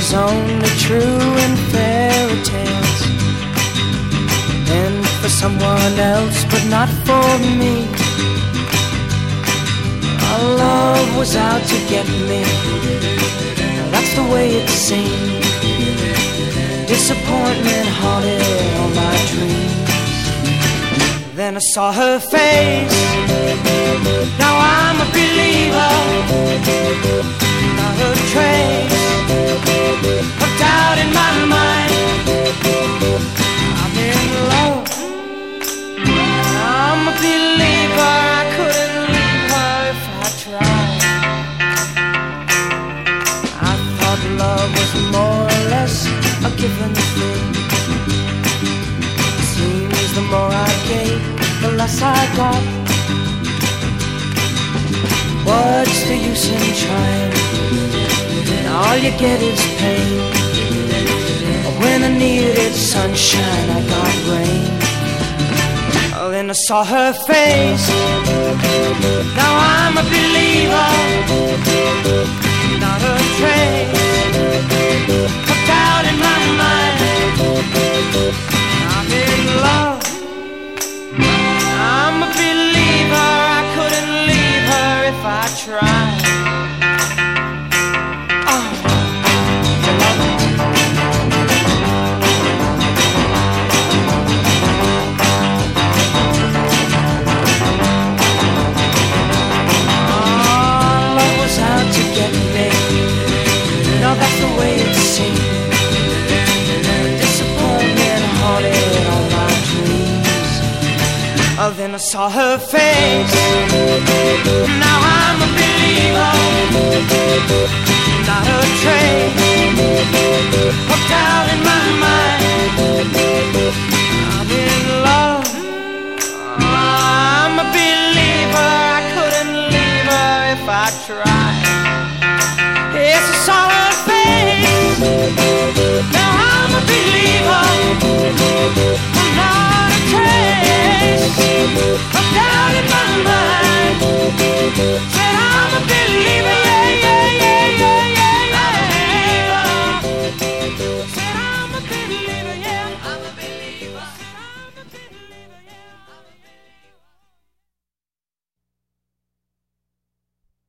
was only true in fairy tales, and for someone else, but not for me. Our love was out to get me, that's the way it seemed. Disappointment haunted all my dreams. Then I saw her face, now I'm a believer. Not a trace of doubt in my mind. I'm in love, I'm a believer. I couldn't leave her if I tried. I thought love was more or less a given thing. Seems the more I gave, the less I got. What's the use in trying? All you get is pain. When I needed sunshine, I got rain. Oh, then I saw her face, now I'm a believer. Not a trace of doubt in my mind. I'm in love, I'm a believer. I couldn't leave her if I tried. That's the way it seemed. Disappointment haunted all my dreams. Oh, then I saw her face,